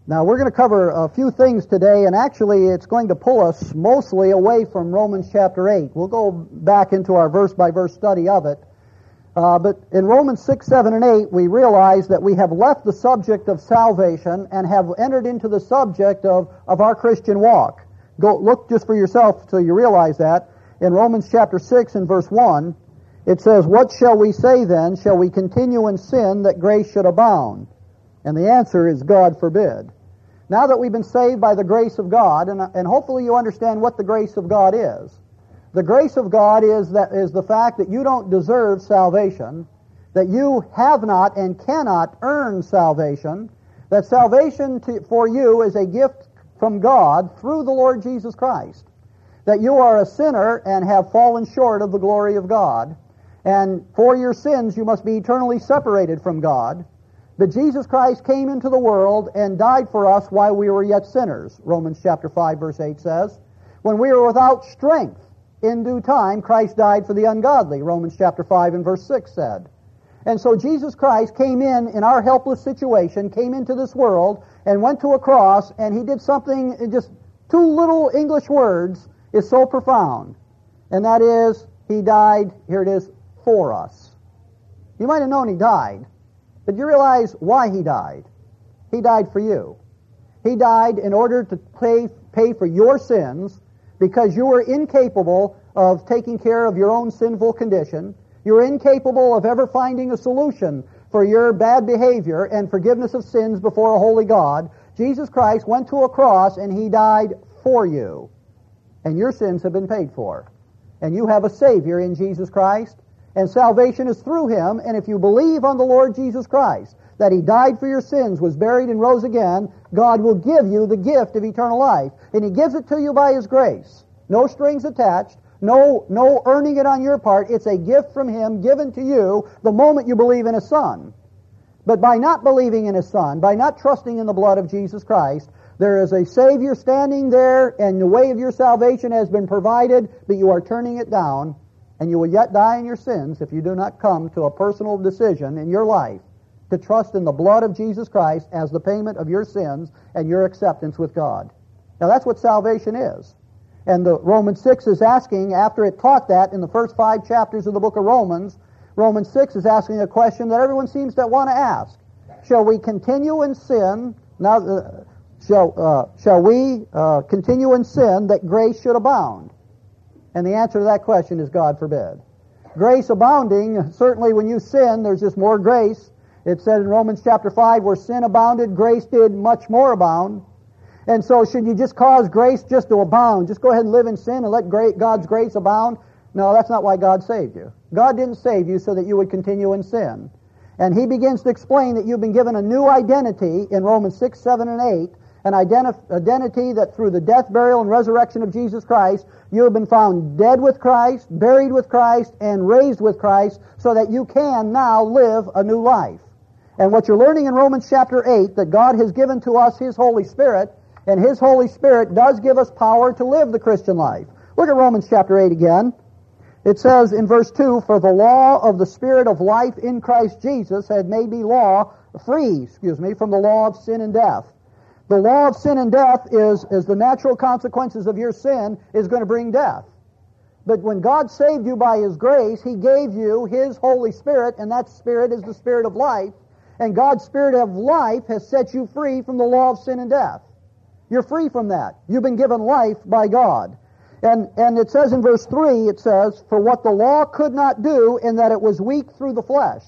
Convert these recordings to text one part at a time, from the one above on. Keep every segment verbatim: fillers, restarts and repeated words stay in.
Now, we're going to cover a few things today, and actually it's going to pull us mostly away from Romans chapter eight. We'll go back into our verse-by-verse study of it. Uh, but in Romans six, seven, and eight, we realize that we have left the subject of salvation and have entered into the subject of, of our Christian walk. Go look just for yourself till you realize that. In Romans chapter six and verse one, it says, "What shall we say then? Shall we continue in sin that grace should abound?" And the answer is, God forbid. Now that we've been saved by the grace of God, and, and hopefully you understand what the grace of God is. The grace of God is that is the fact that you don't deserve salvation, that you have not and cannot earn salvation, that salvation to, for you is a gift from God through the Lord Jesus Christ, that you are a sinner and have fallen short of the glory of God, and for your sins you must be eternally separated from God. But Jesus Christ came into the world and died for us while we were yet sinners. Romans chapter five verse eight says, "When we were without strength, in due time Christ died for the ungodly." Romans chapter five and verse six said. And so Jesus Christ came in in our helpless situation, came into this world, and went to a cross, and He did something, in just two little English words, is so profound. And that is, He died, here it is, for us. You might have known He died, but you realize why He died. He died for you. He died in order to pay, pay for your sins, because you were incapable of taking care of your own sinful condition. You were incapable of ever finding a solution for your bad behavior and forgiveness of sins before a holy God. Jesus Christ went to a cross and He died for you. And your sins have been paid for. And you have a Savior in Jesus Christ. And salvation is through Him. And if you believe on the Lord Jesus Christ, that He died for your sins, was buried, and rose again, God will give you the gift of eternal life. And He gives it to you by His grace. No strings attached. No, no earning it on your part. It's a gift from Him given to you the moment you believe in His Son. But by not believing in His Son, by not trusting in the blood of Jesus Christ, there is a Savior standing there, and the way of your salvation has been provided, but you are turning it down, and you will yet die in your sins if you do not come to a personal decision in your life to trust in the blood of Jesus Christ as the payment of your sins and your acceptance with God. Now that's what salvation is. And the Romans six is asking, after it taught that in the first five chapters of the book of Romans, Romans six is asking a question that everyone seems to want to ask. Shall we continue in sin? Now, uh, shall uh, shall we uh, continue in sin that grace should abound? And the answer to that question is, God forbid. Grace abounding, certainly when you sin, there's just more grace. It said in Romans chapter five, where sin abounded, grace did much more abound. And so should you just cause grace just to abound? Just go ahead and live in sin and let God's grace abound? No, that's not why God saved you. God didn't save you so that you would continue in sin. And He begins to explain that you've been given a new identity in Romans six, seven, and eight, an identi- identity that through the death, burial, and resurrection of Jesus Christ, you have been found dead with Christ, buried with Christ, and raised with Christ, so that you can now live a new life. And what you're learning in Romans chapter eight, that God has given to us His Holy Spirit, and His Holy Spirit does give us power to live the Christian life. Look at Romans chapter eight again. It says in verse two, "For the law of the Spirit of life in Christ Jesus had made me law, free, excuse me, from the law of sin and death." The law of sin and death is, is the natural consequences of your sin is going to bring death. But when God saved you by His grace, He gave you His Holy Spirit, and that Spirit is the Spirit of life. And God's Spirit of life has set you free from the law of sin and death. You're free from that. You've been given life by God. And, and it says in verse three, it says, "For what the law could not do, in that it was weak through the flesh."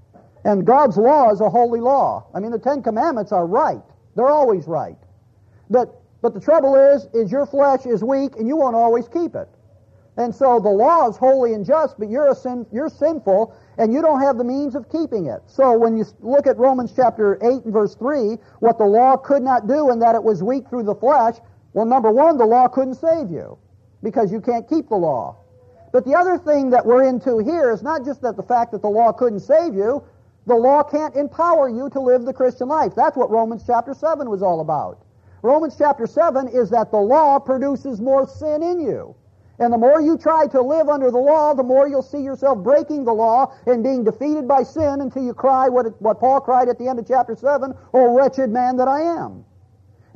And God's law is a holy law. I mean, the Ten Commandments are right. They're always right. But, but the trouble is, is your flesh is weak and you won't always keep it. And so the law is holy and just, but you're, a sin, you're sinful, and you don't have the means of keeping it. So when you look at Romans chapter eight and verse three, what the law could not do in that it was weak through the flesh, well, number one, the law couldn't save you because you can't keep the law. But the other thing that we're into here is not just that the fact that the law couldn't save you, the law can't empower you to live the Christian life. That's what Romans chapter seven was all about. Romans chapter seven is that the law produces more sin in you. And the more you try to live under the law, the more you'll see yourself breaking the law and being defeated by sin until you cry what, it, what Paul cried at the end of chapter seven, "O wretched man that I am."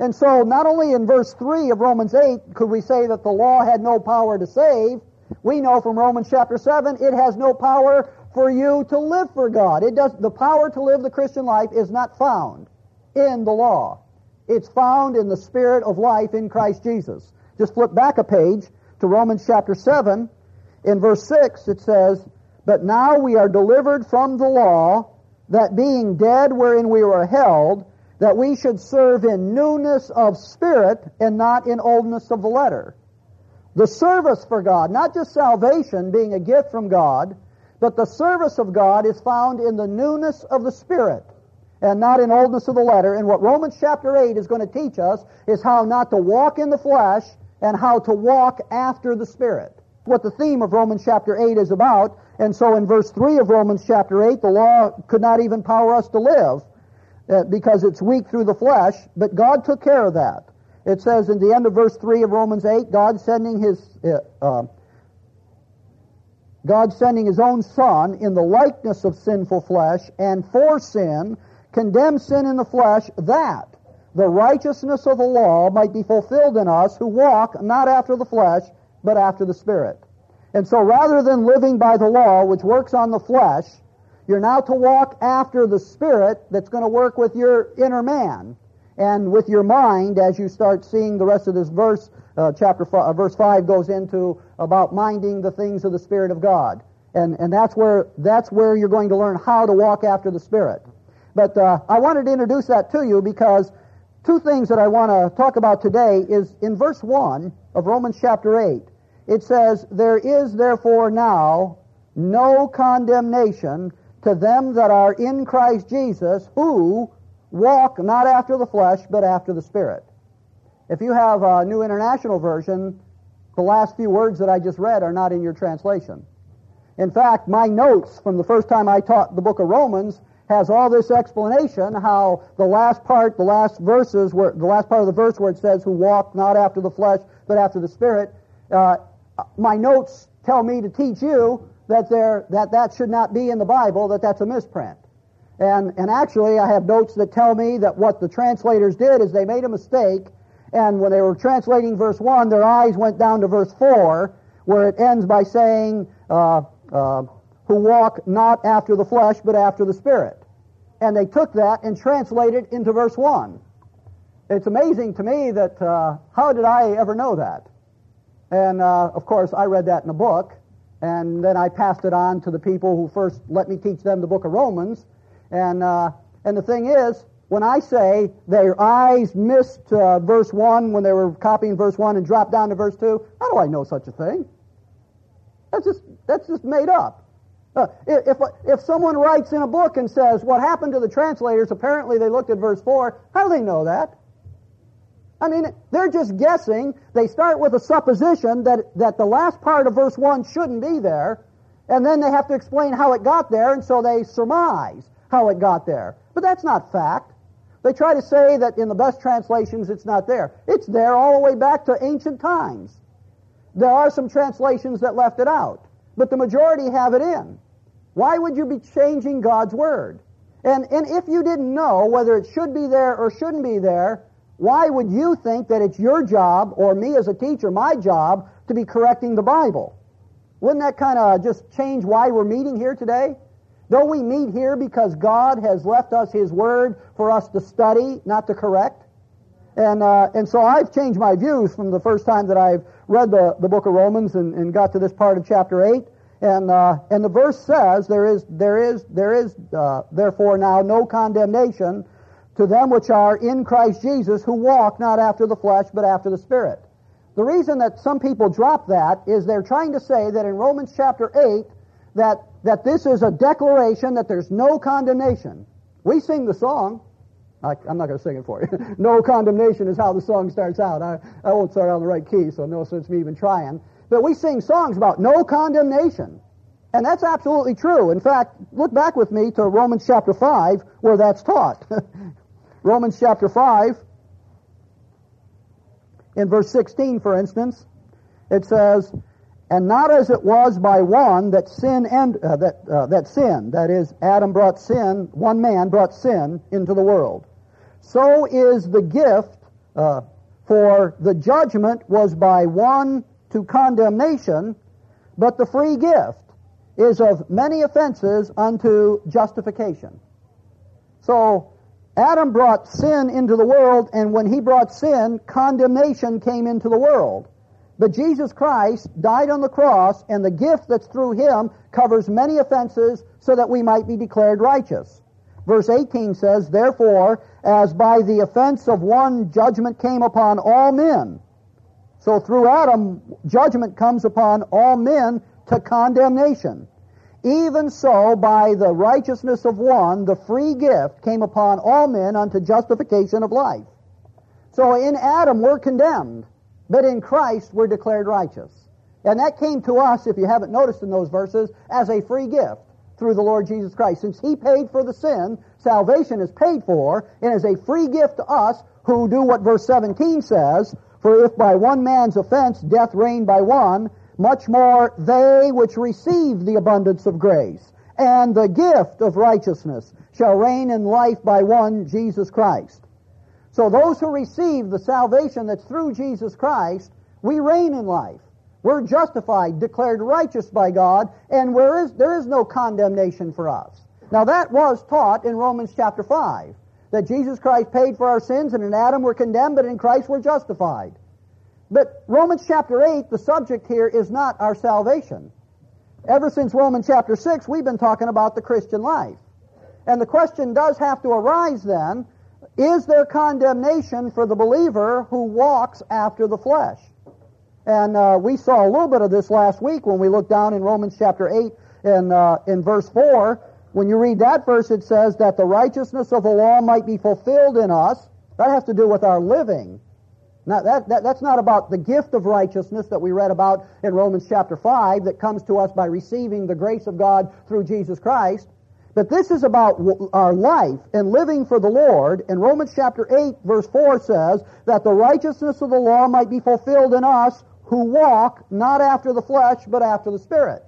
And so not only in verse three of Romans eight could we say that the law had no power to save, we know from Romans chapter seven it has no power for you to live for God. It does, the power to live the Christian life is not found in the law. It's found in the Spirit of life in Christ Jesus. Just flip back a page to Romans chapter seven. In verse six it says, "But now we are delivered from the law, that being dead wherein we were held, that we should serve in newness of spirit and not in oldness of the letter." The service for God, not just salvation being a gift from God, but the service of God is found in the newness of the Spirit and not in oldness of the letter. And what Romans chapter eight is going to teach us is how not to walk in the flesh and how to walk after the Spirit. What the theme of Romans chapter eight is about. And so in verse three of Romans chapter eight, the law could not even power us to live uh, because it's weak through the flesh, but God took care of that. It says in the end of verse three of Romans eight, God sending his uh, uh, God sending his own Son in the likeness of sinful flesh, and for sin condemned sin in the flesh, that the righteousness of the law might be fulfilled in us who walk not after the flesh, but after the Spirit. And so rather than living by the law, which works on the flesh, you're now to walk after the Spirit that's going to work with your inner man and with your mind as you start seeing the rest of this verse. Uh, chapter five, uh, verse five goes into about minding the things of the Spirit of God. And, and that's where, that's where you're going to learn how to walk after the Spirit. But uh, I wanted to introduce that to you because two things that I want to talk about today is in verse one of Romans chapter eight. It says, "There is therefore now no condemnation to them that are in Christ Jesus, who walk not after the flesh, but after the Spirit." If you have a New International Version, the last few words that I just read are not in your translation. In fact, my notes from the first time I taught the book of Romans has all this explanation, how the last part, the last verses, where the last part of the verse where it says, "who walk not after the flesh, but after the Spirit," uh, my notes tell me to teach you that there that that should not be in the Bible, that that's a misprint. And and actually, I have notes that tell me that what the translators did is they made a mistake, and when they were translating verse one, their eyes went down to verse four, where it ends by saying, uh, uh, "who walk not after the flesh, but after the Spirit." And they took that and translated into verse one. It's amazing to me that, uh, how did I ever know that? And, uh, of course, I read that in a book, and then I passed it on to the people who first let me teach them the book of Romans. And, uh, and the thing is, when I say their eyes missed uh, verse one when they were copying verse one and dropped down to verse two, how do I know such a thing? That's just, that's just made up. Uh, if, if someone writes in a book and says, what happened to the translators, apparently they looked at verse four, how do they know that? I mean, they're just guessing. They start with a supposition that, that the last part of verse one shouldn't be there, and then they have to explain how it got there, and so they surmise how it got there. But that's not fact. They try to say that in the best translations it's not there. It's there all the way back to ancient times. There are some translations that left it out, but the majority have it in. Why would you be changing God's Word? And, and if you didn't know whether it should be there or shouldn't be there, why would you think that it's your job, or me as a teacher, my job, to be correcting the Bible? Wouldn't that kind of just change why we're meeting here today? Don't we meet here because God has left us His Word for us to study, not to correct? And uh, and so I've changed my views from the first time that I've read the, the book of Romans and, and got to this part of chapter eight. And uh, and the verse says, there is there is there is uh, therefore now no condemnation to them which are in Christ Jesus, who walk not after the flesh, but after the Spirit. The reason that some people drop that is they're trying to say that in Romans chapter eight, that, that this is a declaration that there's no condemnation. We sing the song. I, I'm not going to sing it for you. No condemnation is how the song starts out. I, I won't start on the right key, so no sense me even trying. But we sing songs about no condemnation. And that's absolutely true. In fact, look back with me to Romans chapter five, where that's taught. Romans chapter five, in verse sixteen, for instance, it says, "And not as it was by one that sin and uh, that uh, that sin, that is, Adam brought sin, one man brought sin into the world. So is the gift Uh, for the judgment was by one to condemnation, but the free gift is of many offenses unto justification. So, Adam brought sin into the world, and when he brought sin, condemnation came into the world. But Jesus Christ died on the cross, and the gift that's through him covers many offenses so that we might be declared righteous. Verse eighteen says, therefore, as by the offense of one judgment came upon all men. So through Adam, judgment comes upon all men to condemnation. Even so, by the righteousness of one, the free gift came upon all men unto justification of life. So in Adam we're condemned, but in Christ we're declared righteous. And that came to us, if you haven't noticed in those verses, as a free gift through the Lord Jesus Christ. Since he paid for the sin, salvation is paid for, and is a free gift to us who do what verse seventeen says, for if by one man's offense death reigned by one, much more they which receive the abundance of grace and the gift of righteousness shall reign in life by one, Jesus Christ. So those who receive the salvation that's through Jesus Christ, we reign in life. We're justified, declared righteous by God, and there is, there is no condemnation for us. Now that was taught in Romans chapter five, that Jesus Christ paid for our sins, and in Adam we're condemned, but in Christ we're justified. But Romans chapter eight, the subject here is not our salvation. Ever since Romans chapter six, we've been talking about the Christian life. And the question does have to arise then, is there condemnation for the believer who walks after the flesh? And uh, we saw a little bit of this last week when we looked down in Romans chapter eight and uh, in verse four. When you read that verse, it says that the righteousness of the law might be fulfilled in us. That has to do with our living. Now, that, that, that's not about the gift of righteousness that we read about in Romans chapter five that comes to us by receiving the grace of God through Jesus Christ. But this is about our life and living for the Lord. And Romans chapter eight verse four says that the righteousness of the law might be fulfilled in us who walk not after the flesh but after the Spirit.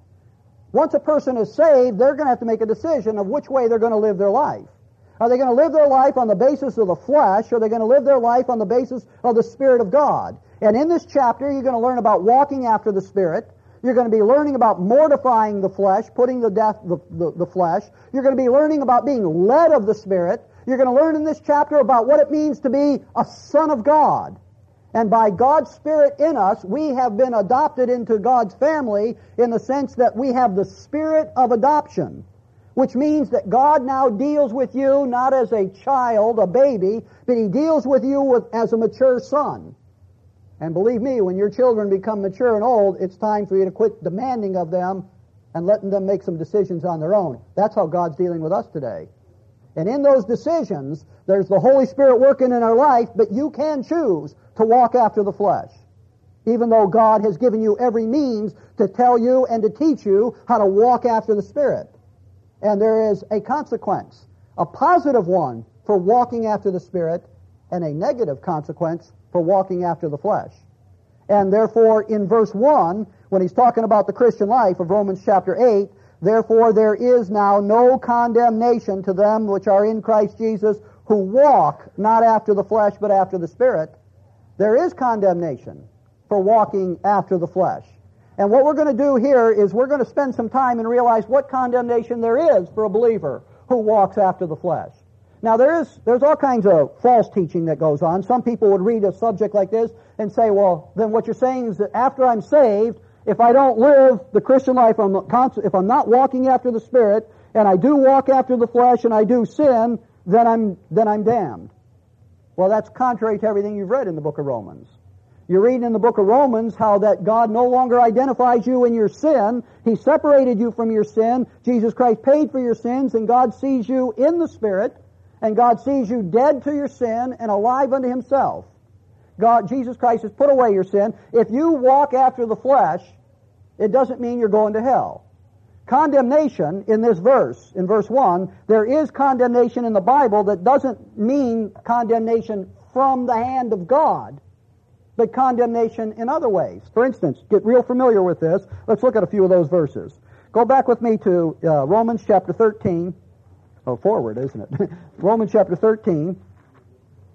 Once a person is saved, they're going to have to make a decision of which way they're going to live their life. Are they going to live their life on the basis of the flesh, or are they going to live their life on the basis of the Spirit of God? And in this chapter, you're going to learn about walking after the Spirit. You're going to be learning about mortifying the flesh, putting to death the, the, the flesh. You're going to be learning about being led of the Spirit. You're going to learn in this chapter about what it means to be a son of God. And by God's Spirit in us, we have been adopted into God's family in the sense that we have the spirit of adoption, which means that God now deals with you not as a child, a baby, but He deals with you with, as a mature son. And believe me, when your children become mature and old, it's time for you to quit demanding of them and letting them make some decisions on their own. That's how God's dealing with us today. And in those decisions, there's the Holy Spirit working in our life, but you can choose to walk after the flesh, even though God has given you every means to tell you and to teach you how to walk after the Spirit. And there is a consequence, a positive one for walking after the Spirit, and a negative consequence for walking after the flesh. And therefore, in verse one, when he's talking about the Christian life of Romans chapter eight, therefore there is now no condemnation to them which are in Christ Jesus, who walk not after the flesh but after the Spirit. There is condemnation for walking after the flesh. And what we're going to do here is we're going to spend some time and realize what condemnation there is for a believer who walks after the flesh. Now there is, there's all kinds of false teaching that goes on. Some people would read a subject like this and say, well, then what you're saying is that after I'm saved, if I don't live the Christian life, I'm not, if I'm not walking after the Spirit, and I do walk after the flesh and I do sin, then I'm, then I'm damned. Well, that's contrary to everything you've read in the book of Romans. You're reading in the book of Romans how that God no longer identifies you in your sin. He separated you from your sin. Jesus Christ paid for your sins, and God sees you in the Spirit, and God sees you dead to your sin and alive unto Himself. God, Jesus Christ has put away your sin. If you walk after the flesh, it doesn't mean you're going to hell. Condemnation in this verse, in verse one, there is condemnation in the Bible that doesn't mean condemnation from the hand of God, but condemnation in other ways. For instance, get real familiar with this. Let's look at a few of those verses. Go back with me to uh, Romans chapter thirteen. Oh, forward, isn't it? Romans chapter thirteen.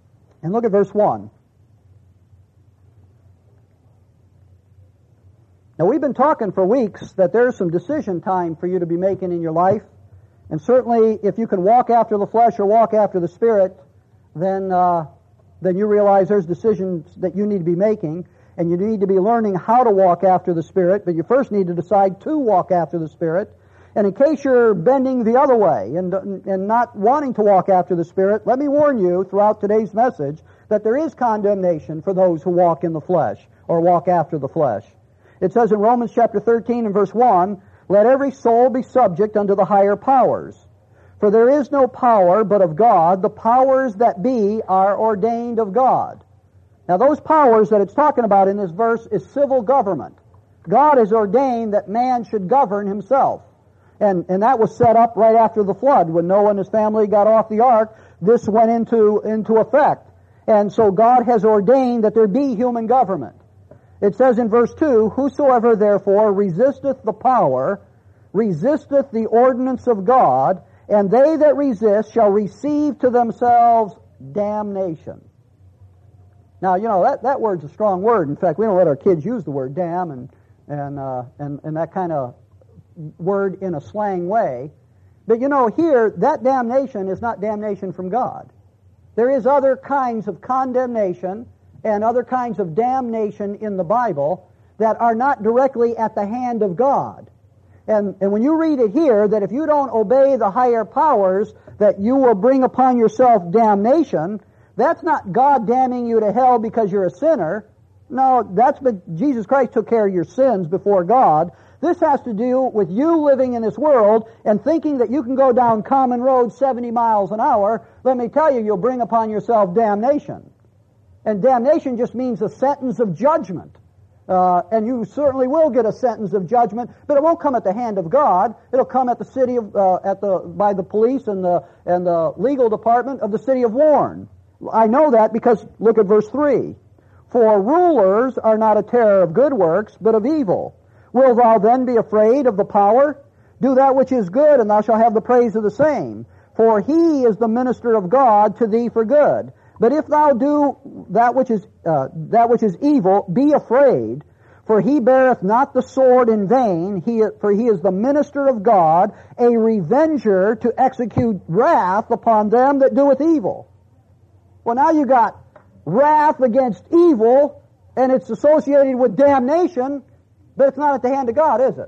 And look at verse one. Now, we've been talking for weeks that there's some decision time for you to be making in your life. And certainly, if you can walk after the flesh or walk after the Spirit, then uh, then you realize there's decisions that you need to be making, and you need to be learning how to walk after the Spirit, but you first need to decide to walk after the Spirit. And in case you're bending the other way and, and not wanting to walk after the Spirit, let me warn you throughout today's message that there is condemnation for those who walk in the flesh or walk after the flesh. It says in Romans chapter thirteen and verse one, "Let every soul be subject unto the higher powers. For there is no power but of God. The powers that be are ordained of God." Now those powers that it's talking about in this verse is civil government. God has ordained that man should govern himself. And, and that was set up right after the flood. When Noah and his family got off the ark, this went into, into effect. And so God has ordained that there be human government. It says in verse two, "Whosoever therefore resisteth the power, resisteth the ordinance of God, and they that resist shall receive to themselves damnation." Now, you know, that, that word's a strong word. In fact, we don't let our kids use the word damn and, and, uh, and, and that kind of word in a slang way. But you know, here, that damnation is not damnation from God. There is other kinds of condemnation and other kinds of damnation in the Bible that are not directly at the hand of God. And, and when you read it here, that if you don't obey the higher powers, that you will bring upon yourself damnation, that's not God damning you to hell because you're a sinner. No, that's but Jesus Christ took care of your sins before God. This has to do with you living in this world and thinking that you can go down common road seventy miles an hour. Let me tell you, you'll bring upon yourself damnation. And damnation just means a sentence of judgment. Uh, and you certainly will get a sentence of judgment, but it won't come at the hand of God. It'll come at the city of, uh, at the, by the police and the, and the legal department of the city of Warren. I know that because look at verse three. "For rulers are not a terror of good works, but of evil. Wilt thou then be afraid of the power? Do that which is good, and thou shalt have the praise of the same. For he is the minister of God to thee for good. But if thou do that which is uh, that which is evil, be afraid, for he beareth not the sword in vain, he, for he is the minister of God, a revenger to execute wrath upon them that doeth evil." Well, now you got wrath against evil, and it's associated with damnation, but it's not at the hand of God, is it?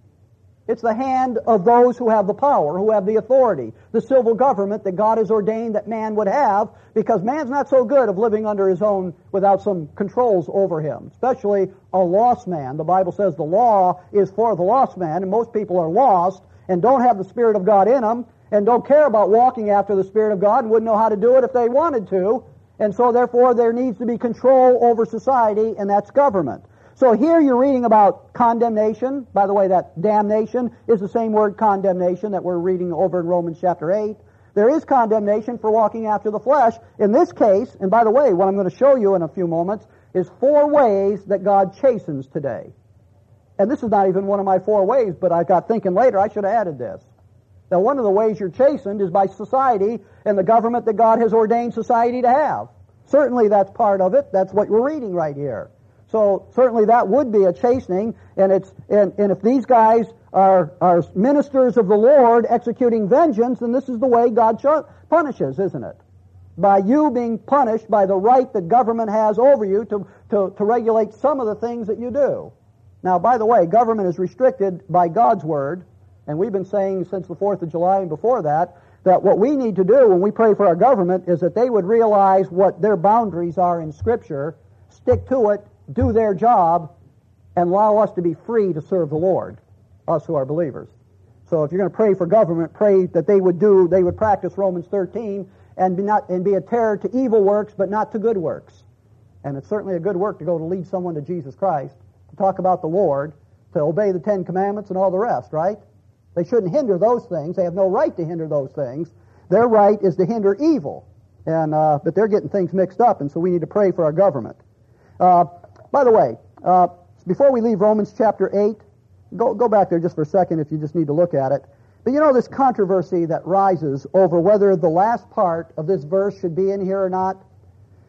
It's the hand of those who have the power, who have the authority, the civil government that God has ordained that man would have, because man's not so good of living under his own without some controls over him, especially a lost man. The Bible says the law is for the lost man, and most people are lost and don't have the Spirit of God in them and don't care about walking after the Spirit of God and wouldn't know how to do it if they wanted to. And so therefore there needs to be control over society, and that's government. So here you're reading about condemnation. By the way, that damnation is the same word condemnation that we're reading over in Romans chapter eight. There is condemnation for walking after the flesh. In this case, and by the way, what I'm going to show you in a few moments is four ways that God chastens today. And this is not even one of my four ways, but I got thinking later I should have added this. Now, one of the ways you're chastened is by society and the government that God has ordained society to have. Certainly that's part of it. That's what we're reading right here. So certainly that would be a chastening, and it's and, and if these guys are are ministers of the Lord executing vengeance, then this is the way God punishes, isn't it? By you being punished by the right that government has over you to, to, to regulate some of the things that you do. Now, by the way, government is restricted by God's Word, and we've been saying since the fourth of July and before that, that what we need to do when we pray for our government is that they would realize what their boundaries are in Scripture, stick to it, do their job, and allow us to be free to serve the Lord, us who are believers. So if you're going to pray for government, pray that they would do, they would practice Romans thirteen and be not and be a terror to evil works, but not to good works. And it's certainly a good work to go to lead someone to Jesus Christ, to talk about the Lord, to obey the Ten Commandments and all the rest, right? They shouldn't hinder those things. They have no right to hinder those things. Their right is to hinder evil. And uh, but they're getting things mixed up, and so we need to pray for our government. Uh, by the way, uh, before we leave Romans chapter eight, go, go back there just for a second if you just need to look at it. But you know this controversy that rises over whether the last part of this verse should be in here or not?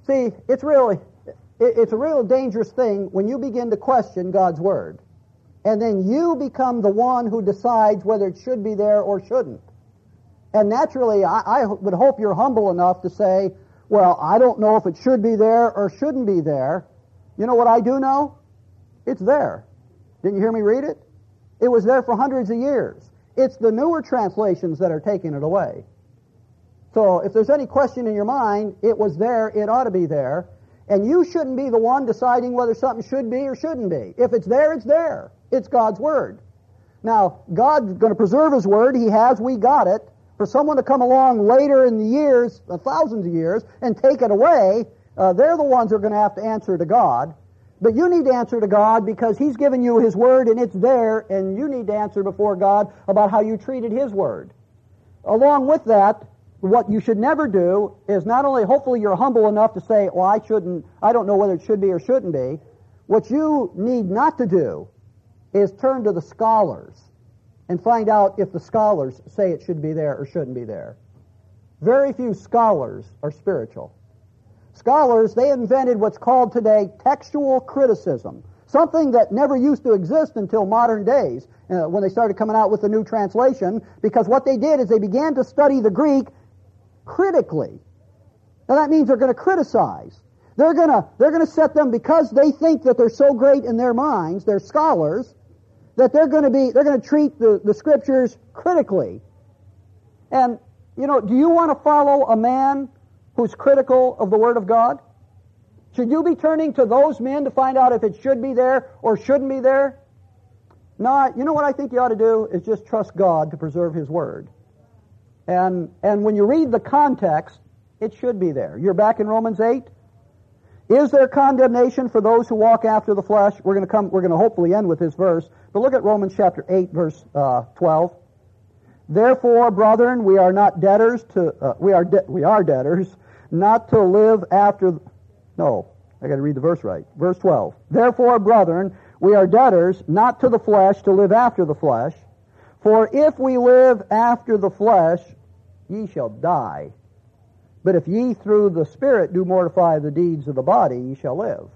See, it's really, it's a real dangerous thing when you begin to question God's Word. And then you become the one who decides whether it should be there or shouldn't. And naturally, I, I would hope you're humble enough to say, well, I don't know if it should be there or shouldn't be there. You know what I do know? It's there. Didn't you hear me read it? It was there for hundreds of years. It's the newer translations that are taking it away. So if there's any question in your mind, it was there, it ought to be there. And you shouldn't be the one deciding whether something should be or shouldn't be. If it's there, it's there. It's God's Word. Now, God's going to preserve His Word. He has. We got it. For someone to come along later in the years, uh, thousands of years, and take it away, uh, they're the ones who are going to have to answer to God. But you need to answer to God because He's given you His Word and it's there, and you need to answer before God about how you treated His Word. Along with that, what you should never do is not only, hopefully you're humble enough to say, well, I shouldn't, I don't know whether it should be or shouldn't be. What you need not to do is turn to the scholars and find out if the scholars say it should be there or shouldn't be there. Very few scholars are spiritual. Scholars, they invented what's called today textual criticism, something that never used to exist until modern days uh, when they started coming out with the new translation, because what they did is they began to study the Greek critically. Now that means they're going to criticize. They're going to they're going to set them, because they think that they're so great in their minds, they're scholars, that they're going to be they're going to treat the, the Scriptures critically. And you know, do you want to follow a man who's critical of the Word of God? Should you be turning to those men to find out if it should be there or shouldn't be there? No, you know what I think you ought to do is just trust God to preserve His Word. And and when you read the context, it should be there. You're back in Romans eight. Is there condemnation for those who walk after the flesh? We're going to come. We're going to hopefully end with this verse. But look at Romans chapter eight, verse uh, twelve. Therefore, brethren, we are not debtors to uh, we are de- we are debtors not to live after. No, I got to read the verse right. Verse twelve. Therefore, brethren, we are debtors not to the flesh to live after the flesh. For if we live after the flesh, ye shall die. But if ye through the Spirit do mortify the deeds of the body, ye shall live.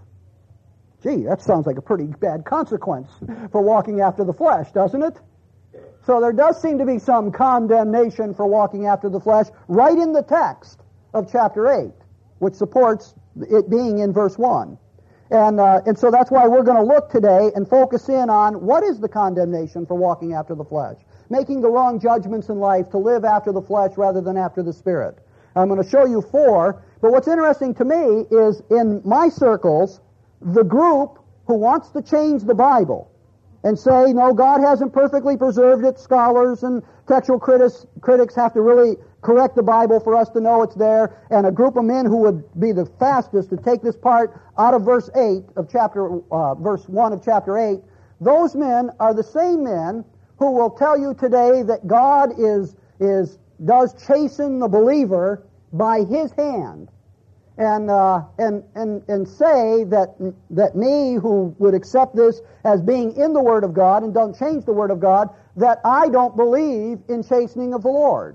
Gee, that sounds like a pretty bad consequence for walking after the flesh, doesn't it? So there does seem to be some condemnation for walking after the flesh right in the text of chapter eight, which supports it being in verse one. And uh, and so that's why we're going to look today and focus in on what is the condemnation for walking after the flesh, making the wrong judgments in life to live after the flesh rather than after the Spirit. I'm going to show you four, but what's interesting to me is in my circles, the group who wants to change the Bible and say, no, God hasn't perfectly preserved it, scholars and textual critics, critics have to really correct the Bible for us to know it's there, and a group of men who would be the fastest to take this part out of verse eight of chapter, uh, verse one of chapter eight, those men are the same men who will tell you today that God is, is, does chasten the believer by His hand. And, uh, and, and, and say that, that me who would accept this as being in the Word of God and don't change the Word of God, that I don't believe in chastening of the Lord.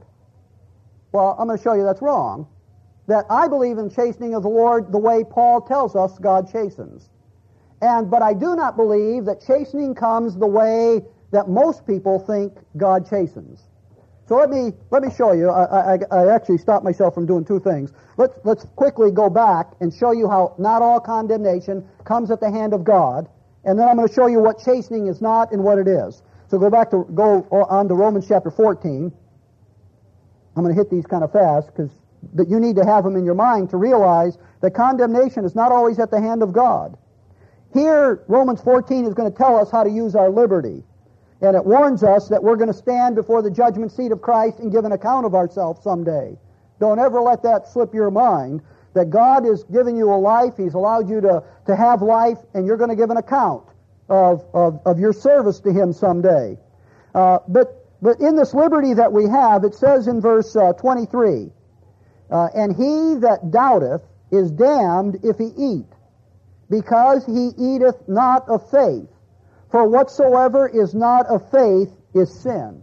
Well, I'm going to show you that's wrong. That I believe in chastening of the Lord the way Paul tells us God chastens. And, but I do not believe that chastening comes the way that most people think God chastens. So let me let me show you. I, I, I actually stopped myself from doing two things. Let's let's quickly go back and show you how not all condemnation comes at the hand of God, and then I'm going to show you what chastening is not and what it is. So go back to go on to Romans chapter fourteen. I'm going to hit these kind of fast because that you need to have them in your mind to realize that condemnation is not always at the hand of God. Here, Romans fourteen is going to tell us how to use our liberty. And it warns us that we're going to stand before the judgment seat of Christ and give an account of ourselves someday. Don't ever let that slip your mind, that God has given you a life, He's allowed you to, to have life, and you're going to give an account of, of, of your service to Him someday. Uh, but, but in this liberty that we have, it says in verse uh, twenty-three, uh, and he that doubteth is damned if he eat, because he eateth not of faith. For whatsoever is not of faith is sin.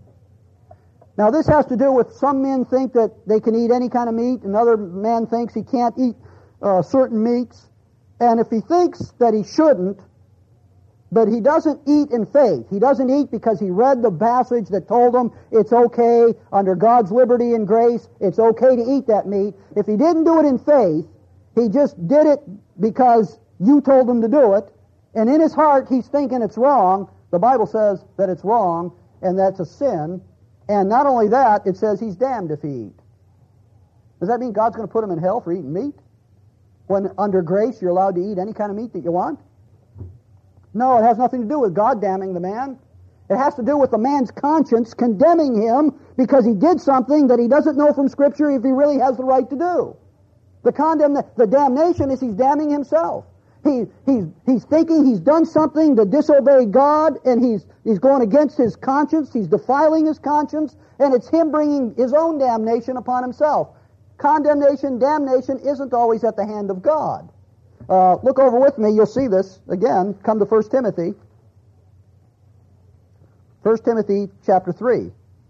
Now this has to do with some men think that they can eat any kind of meat, another man thinks he can't eat uh, certain meats, and if he thinks that he shouldn't, but he doesn't eat in faith. He doesn't eat because he read the passage that told him it's okay, under God's liberty and grace, it's okay to eat that meat. If he didn't do it in faith, he just did it because you told him to do it, and in his heart he's thinking it's wrong. The Bible says that it's wrong, and that's a sin. And not only that, it says he's damned if he eat. Does that mean God's going to put him in hell for eating meat? When under grace you're allowed to eat any kind of meat that you want? No, it has nothing to do with God damning the man. It has to do with the man's conscience condemning him because he did something that he doesn't know from Scripture if he really has the right to do. The condemn, the damnation is he's damning himself. He, he's, he's thinking he's done something to disobey God, and he's, he's going against his conscience, he's defiling his conscience, and it's him bringing his own damnation upon himself. Condemnation, damnation isn't always at the hand of God. Uh, look over with me, you'll see this again. Come to First Timothy. First Timothy chapter three.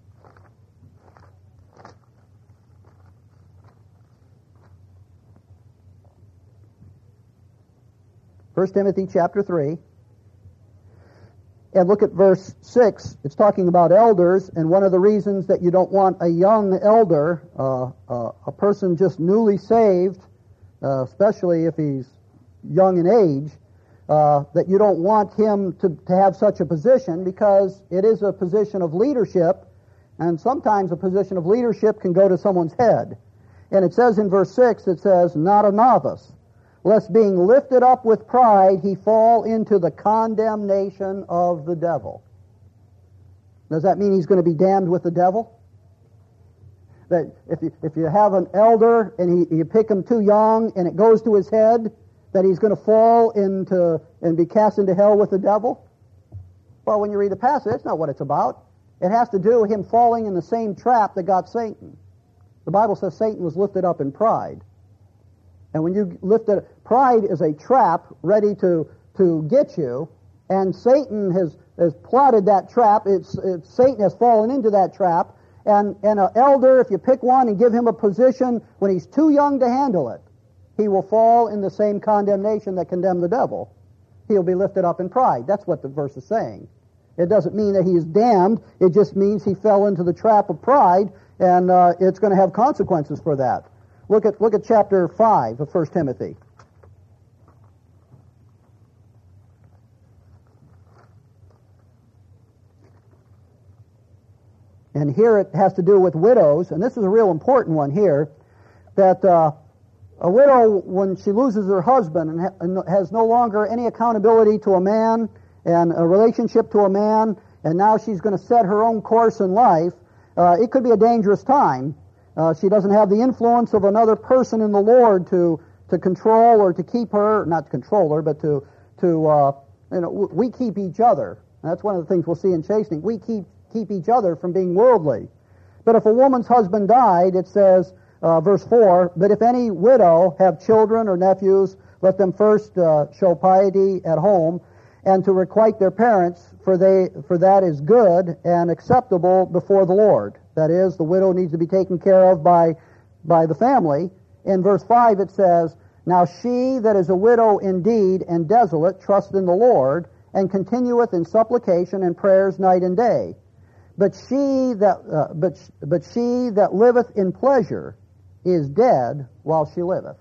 First Timothy chapter three. And look at verse six. It's talking about elders, and one of the reasons that you don't want a young elder, uh, uh, a person just newly saved, uh, especially if he's young in age, uh, that you don't want him to, to have such a position, because it is a position of leadership, and sometimes a position of leadership can go to someone's head. And it says in verse six, it says, not a novice, lest being lifted up with pride he fall into the condemnation of the devil. Does that mean he's going to be damned with the devil? That if you, if you have an elder and he, you pick him too young and it goes to his head, that he's going to fall into and be cast into hell with the devil? Well, when you read the passage, that's not what it's about. It has to do with him falling in the same trap that got Satan. The Bible says Satan was lifted up in pride. And when you lift it, pride is a trap ready to, to get you, and Satan has, has plotted that trap. It's, it's Satan has fallen into that trap, and, and an elder, if you pick one and give him a position when he's too young to handle it, he will fall in the same condemnation that condemned the devil. He'll be lifted up in pride. That's what the verse is saying. It doesn't mean that he is damned. It just means he fell into the trap of pride, and uh, it's going to have consequences for that. Look at look at chapter five of First Timothy. And here it has to do with widows, and this is a real important one here, that uh, a widow, when she loses her husband and, ha- and has no longer any accountability to a man and a relationship to a man, and now she's going to set her own course in life, uh, it could be a dangerous time. Uh, she doesn't have the influence of another person in the Lord to to control or to keep her, not to control her, but to, to uh, you know, we keep each other. And that's one of the things we'll see in chastening. We keep keep each other from being worldly. But if a woman's husband died, it says, uh, verse four, but if any widow have children or nephews, let them first uh, show piety at home, and to requite their parents, for they for that is good and acceptable before the Lord. That is, the widow needs to be taken care of by by the family. In verse five it says, now she that is a widow indeed and desolate trust in the Lord, and continueth in supplication and prayers night and day. But she that uh, but but she that liveth in pleasure is dead while she liveth.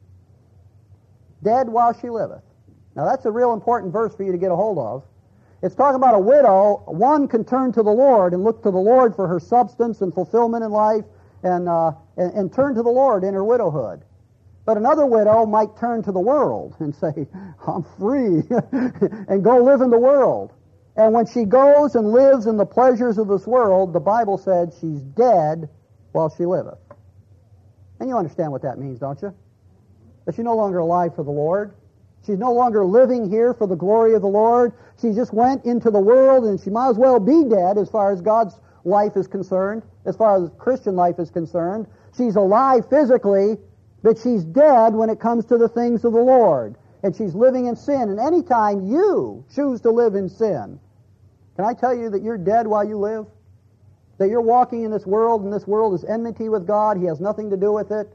Dead while she liveth. Now that's a real important verse for you to get a hold of. It's talking about a widow. One can turn to the Lord and look to the Lord for her substance and fulfillment in life, and, uh, and, and turn to the Lord in her widowhood. But another widow might turn to the world and say, I'm free, and go live in the world. And when she goes and lives in the pleasures of this world, the Bible said she's dead while she liveth. And you understand what that means, don't you? That she's no longer alive for the Lord. She's no longer living here for the glory of the Lord. She just went into the world, and she might as well be dead as far as God's life is concerned, as far as Christian life is concerned. She's alive physically, but she's dead when it comes to the things of the Lord. And she's living in sin. And any time you choose to live in sin, can I tell you that you're dead while you live? That you're walking in this world, and this world is enmity with God. He has nothing to do with it.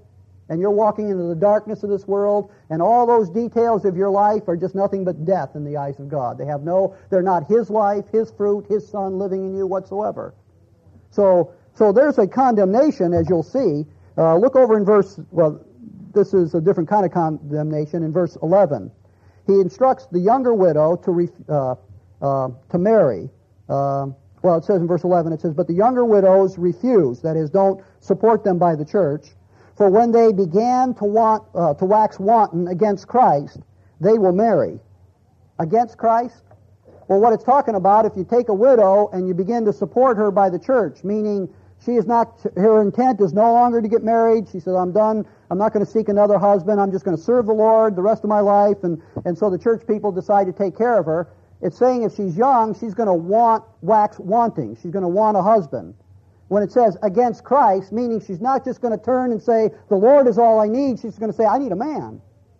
and you're walking into the darkness of this world, and all those details of your life are just nothing but death in the eyes of God. They have no, they're not His life, His fruit, His Son living in you whatsoever. So, so there's a condemnation, as you'll see. Uh, look over in verse, well, this is a different kind of condemnation in verse eleven. He instructs the younger widow to re, uh, uh, to marry. Uh, well, it says in verse eleven, it says, but the younger widows refuse, that is, don't support them by the church. For when they began to want uh, to wax wanton against Christ, they will marry. Against Christ? Well, what it's talking about, if you take a widow and you begin to support her by the church, meaning she is not, her intent is no longer to get married. She says, I'm done. I'm not going to seek another husband. I'm just going to serve the Lord the rest of my life. And, and so the church people decide to take care of her. It's saying if she's young, she's going to want, wax wanting. She's going to want a husband. When it says against Christ, meaning she's not just going to turn and say, the Lord is all I need. She's going to say, I need a man.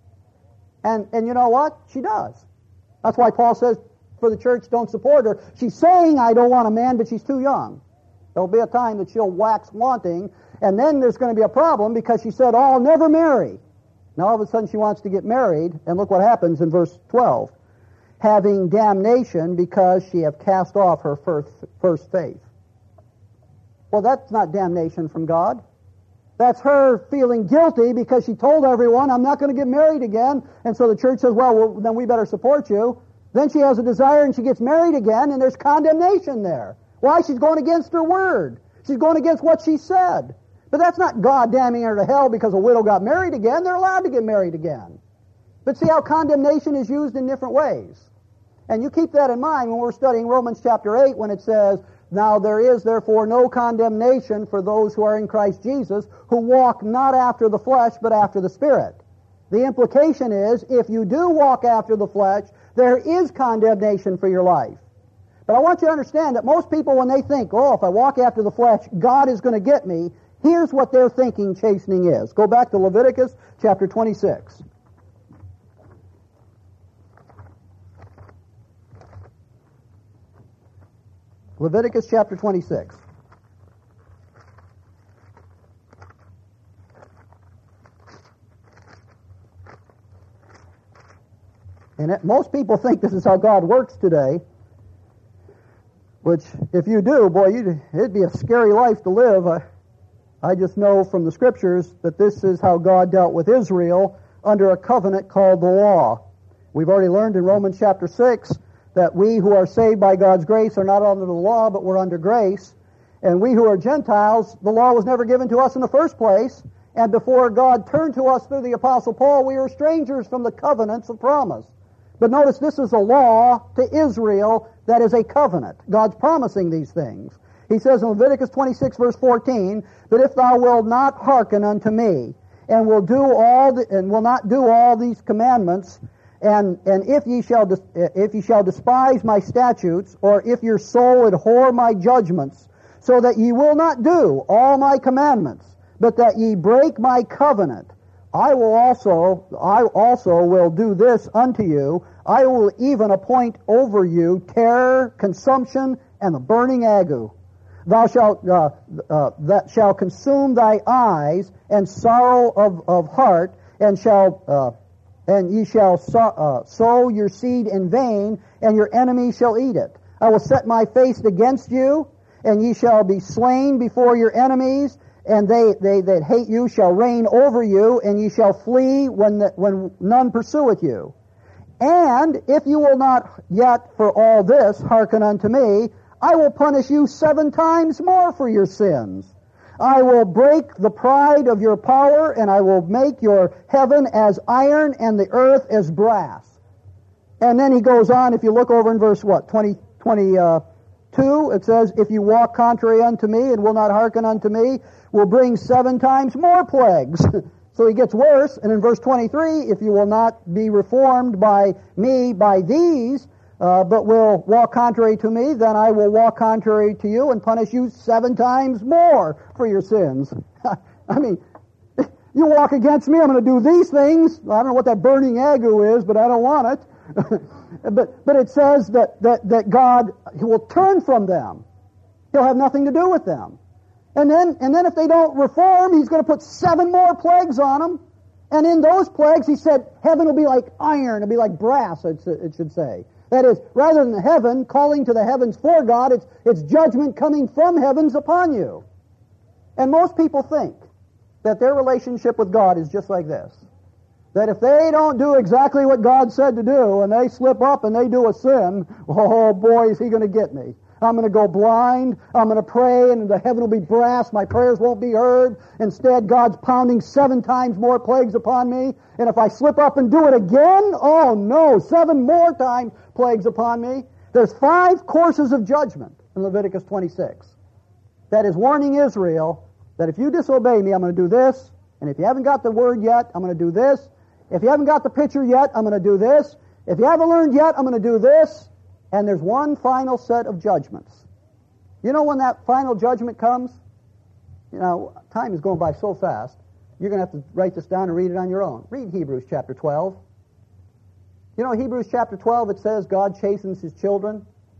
And, and you know what? She does. That's why Paul says for the church, don't support her. She's saying, I don't want a man, but she's too young. There'll be a time that she'll wax wanting, and then there's going to be a problem because she said, oh, I'll never marry. Now all of a sudden she wants to get married, and look what happens in verse twelve. Having damnation because she have cast off her first, first faith. Well, that's not damnation from God. That's her feeling guilty because she told everyone, I'm not going to get married again. And so the church says, well, well, then we better support you. Then she has a desire and she gets married again, and there's condemnation there. Why? She's going against her word. She's going against what she said. But that's not God damning her to hell because a widow got married again. They're allowed to get married again. But see how condemnation is used in different ways. And you keep that in mind when we're studying Romans chapter eight when it says, now there is therefore no condemnation for those who are in Christ Jesus, who walk not after the flesh, but after the Spirit. The implication is, if you do walk after the flesh, there is condemnation for your life. But I want you to understand that most people, when they think, oh, if I walk after the flesh, God is going to get me, here's what they're thinking chastening is. Go back to Leviticus chapter twenty-six. Leviticus chapter twenty-six. And it, most people think this is how God works today, which, if you do, boy, you'd, it'd be a scary life to live. I, I just know from the Scriptures that this is how God dealt with Israel under a covenant called the law. We've already learned in Romans chapter six that we who are saved by God's grace are not under the law, but we're under grace. And we who are Gentiles, the law was never given to us in the first place. And before God turned to us through the Apostle Paul, we were strangers from the covenants of promise. But notice this is a law to Israel that is a covenant. God's promising these things. He says in Leviticus twenty-six verse fourteen, but if thou wilt not hearken unto me, and will do all the, and will not do all these commandments, And and if ye shall dis, if ye shall despise my statutes, or if your soul abhor my judgments, so that ye will not do all my commandments, but that ye break my covenant, I will also I also will do this unto you. I will even appoint over you terror, consumption, and the burning ague. Thou shalt uh, uh, that shall consume thy eyes, and sorrow of, of heart, and shall. Uh, And ye shall sow, uh, sow your seed in vain, and your enemy shall eat it. I will set my face against you, and ye shall be slain before your enemies, and they, they that hate you shall reign over you, and ye shall flee when, the, when none pursueth you. And if you will not yet for all this hearken unto me, I will punish you seven times more for your sins. I will break the pride of your power, and I will make your heaven as iron and the earth as brass. And then he goes on, if you look over in verse, what, twenty, twenty-two, it says, if you walk contrary unto me and will not hearken unto me, will bring seven times more plagues. So he gets worse. And in verse twenty-three, if you will not be reformed by me by these, Uh, but will walk contrary to me, then I will walk contrary to you and punish you seven times more for your sins. I mean, you walk against me, I'm going to do these things. I don't know what that burning ague is, but I don't want it. but but it says that, that, that God will turn from them. He'll have nothing to do with them. And then, and then if they don't reform, he's going to put seven more plagues on them. And in those plagues, he said, heaven will be like iron, it'll be like brass, it should say. That is, rather than heaven calling to the heavens for God, it's, it's judgment coming from heavens upon you. And most people think that their relationship with God is just like this. That if they don't do exactly what God said to do, and they slip up and they do a sin, oh boy, is he going to get me. I'm going to go blind, I'm going to pray, and the heaven will be brass, my prayers won't be heard. Instead, God's pounding seven times more plagues upon me, and if I slip up and do it again, oh no, seven more times plagues upon me. There's five courses of judgment in Leviticus twenty-six. That is warning Israel that if you disobey me, I'm going to do this, and if you haven't got the word yet, I'm going to do this. If you haven't got the picture yet, I'm going to do this. If you haven't learned yet, I'm going to do this. And there's one final set of judgments. You know when that final judgment comes? You know, time is going by so fast. You're going to have to write this down and read it on your own. Read Hebrews chapter twelve. You know, Hebrews chapter twelve, it says God chastens his children.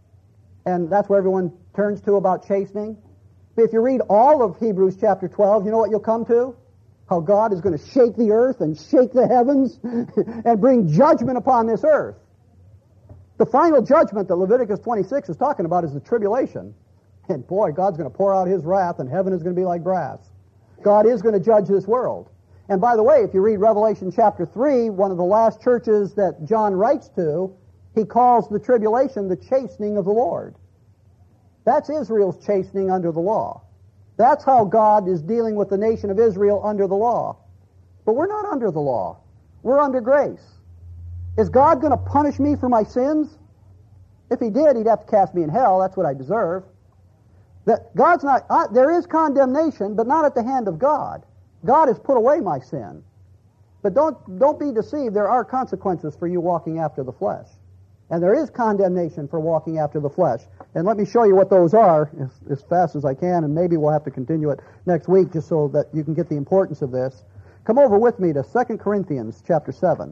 And that's where everyone turns to about chastening. But if you read all of Hebrews chapter twelve, you know what you'll come to? How God is going to shake the earth and shake the heavens and bring judgment upon this earth. The final judgment that Leviticus twenty-six is talking about is the tribulation. And boy, God's going to pour out his wrath and heaven is going to be like brass. God is going to judge this world. And by the way, if you read Revelation chapter three, one of the last churches that John writes to, he calls the tribulation the chastening of the Lord. That's Israel's chastening under the law. That's how God is dealing with the nation of Israel under the law. But we're not under the law. We're under grace. Is God going to punish me for my sins? If he did, he'd have to cast me in hell. That's what I deserve. That God's not. Uh, there is condemnation, but not at the hand of God. God has put away my sin. But don't don't be deceived. There are consequences for you walking after the flesh, and there is condemnation for walking after the flesh. And let me show you what those are as, as fast as I can, and maybe we'll have to continue it next week just so that you can get the importance of this. Come over with me to Second Corinthians chapter seven.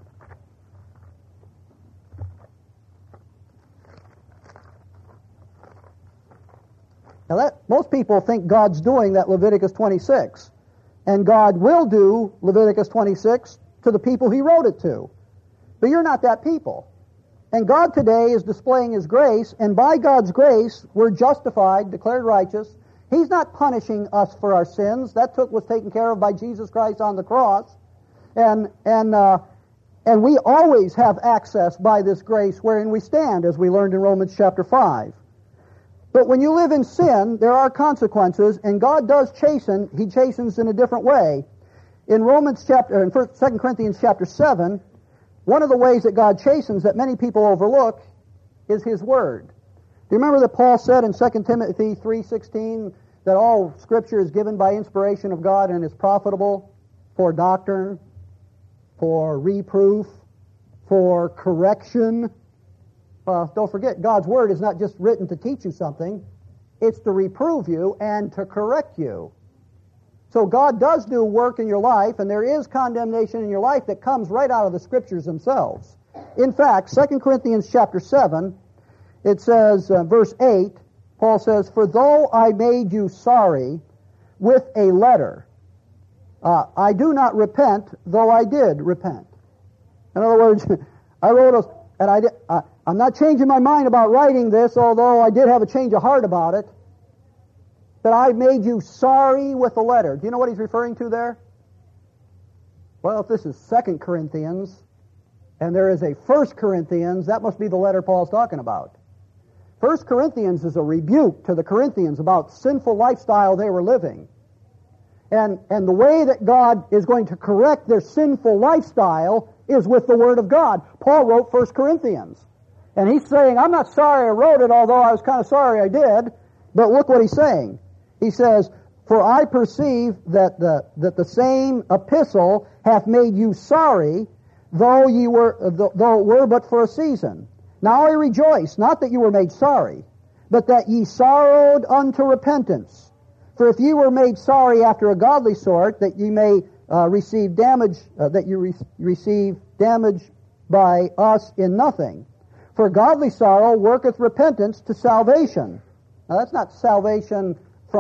Now that, most people think God's doing that Leviticus twenty-six. And God will do Leviticus twenty-six to the people he wrote it to. But you're not that people. And God today is displaying his grace, and by God's grace, we're justified, declared righteous. He's not punishing us for our sins. That took was taken care of by Jesus Christ on the cross. And and uh, and we always have access by this grace wherein we stand, as we learned in Romans chapter five. But when you live in sin, there are consequences, and God does chasten. He chastens in a different way. In Romans chapter, in Second Corinthians chapter seven, one of the ways that God chastens that many people overlook is his word. Do you remember that Paul said in Second Timothy three sixteen that all Scripture is given by inspiration of God and is profitable for doctrine, for reproof, for correction? Uh, don't forget, God's Word is not just written to teach you something. It's to reprove you and to correct you. So God does do work in your life, and there is condemnation in your life that comes right out of the Scriptures themselves. In fact, Second Corinthians chapter seven, it says, uh, verse eight, Paul says, "For though I made you sorry with a letter, uh, I do not repent, though I did repent." In other words, I wrote a, and I did, uh, I'm not changing my mind about writing this, although I did have a change of heart about it. But I made you sorry with a letter. Do you know what he's referring to there? Well, if this is Second Corinthians, and there is a First Corinthians, that must be the letter Paul's talking about. First Corinthians is a rebuke to the Corinthians about sinful lifestyle they were living. And, and the way that God is going to correct their sinful lifestyle is with the Word of God. Paul wrote First Corinthians. And he's saying, I'm not sorry I wrote it, although I was kind of sorry I did. But look what he's saying. He says, "For I perceive that the that the same epistle hath made you sorry, though ye were though it were but for a season. Now I rejoice, not that you were made sorry, but that ye sorrowed unto repentance. For if ye were made sorry after a godly sort, that ye may uh, receive damage, uh, that you re- receive damage by us in nothing. For godly sorrow worketh repentance to salvation." Now that's not salvation from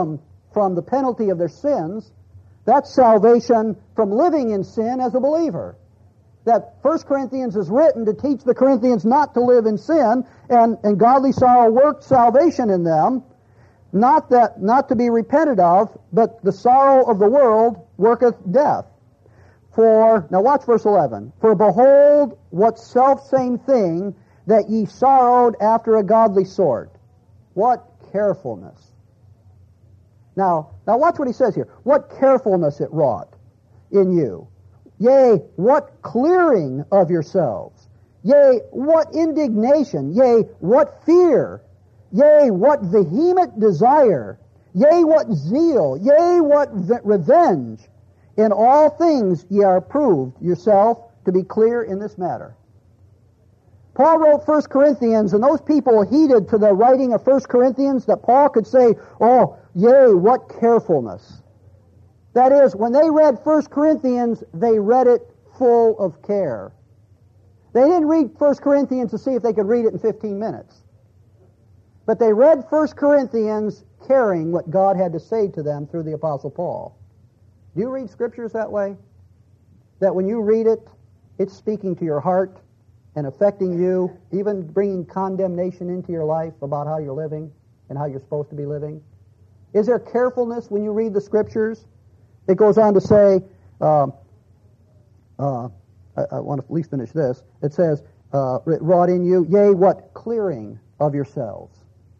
from the penalty of their sins. That's salvation from living in sin as a believer. That First Corinthians is written to teach the Corinthians not to live in sin, and, and godly sorrow worked salvation in them. Not that, not to be repented of, but the sorrow of the world worketh death. For, now watch verse eleven. For behold, what selfsame thing that ye sorrowed after a godly sort. What carefulness. Now, now watch what he says here. What carefulness it wrought in you. Yea, what clearing of yourselves. Yea, what indignation. Yea, what fear. Yea, what vehement desire. Yea, what zeal. Yea, what ve- revenge. In all things ye are proved yourself to be clear in this matter. Paul wrote First Corinthians, and those people heeded to the writing of First Corinthians that Paul could say, oh, yea, what carefulness. That is, when they read First Corinthians, they read it full of care. They didn't read First Corinthians to see if they could read it in fifteen minutes. But they read First Corinthians caring what God had to say to them through the Apostle Paul. Do you read Scriptures that way? That when you read it, it's speaking to your heart and affecting you, even bringing condemnation into your life about how you're living and how you're supposed to be living? Is there carefulness when you read the Scriptures? It goes on to say, um, uh, I, I want to at least finish this. It says, uh, wrought in you, yea, what clearing of yourselves.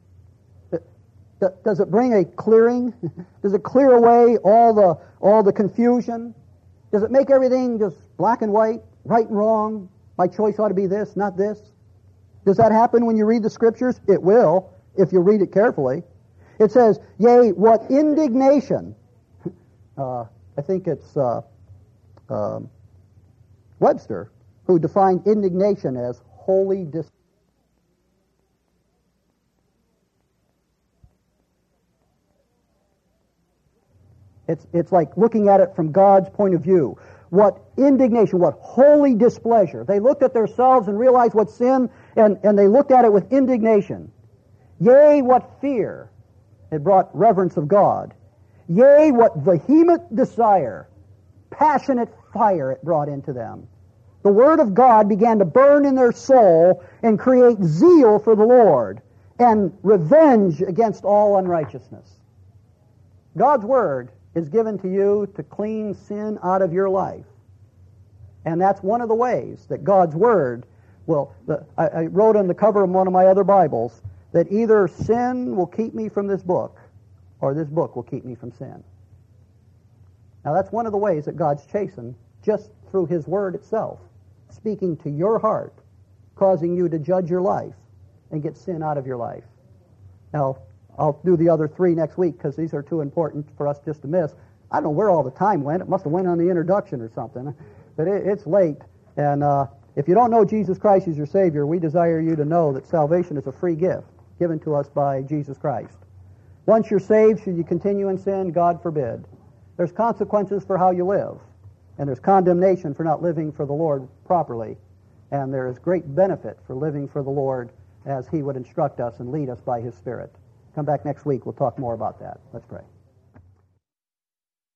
Does it bring a clearing? Does it clear away all the all the confusion? Does it make everything just black and white, right and wrong? My choice ought to be this, not this. Does that happen when you read the Scriptures? It will, if you read it carefully. It says, yea, what indignation. Uh, I think it's uh, uh, Webster who defined indignation as holy displeasure. It's, it's like looking at it from God's point of view. What indignation, what holy displeasure. They looked at themselves and realized what sin, and, and they looked at it with indignation. Yea, what fear. It brought reverence of God. Yea, what vehement desire. Passionate fire it brought into them. The Word of God began to burn in their soul and create zeal for the Lord and revenge against all unrighteousness. God's Word is given to you to clean sin out of your life. And that's one of the ways that God's Word will... The, I, I wrote on the cover of one of my other Bibles that either sin will keep me from this book or this book will keep me from sin. Now that's one of the ways that God's chastened, just through His Word itself, speaking to your heart, causing you to judge your life and get sin out of your life. Now, I'll do the other three next week because these are too important for us just to miss. I don't know where all the time went. It must have went on the introduction or something. But it, it's late. And uh, if you don't know Jesus Christ as your Savior, we desire you to know that salvation is a free gift given to us by Jesus Christ. Once you're saved, should you continue in sin? God forbid. There's consequences for how you live. And there's condemnation for not living for the Lord properly. And there is great benefit for living for the Lord as He would instruct us and lead us by His Spirit. Come back next week. We'll talk more about that. Let's pray.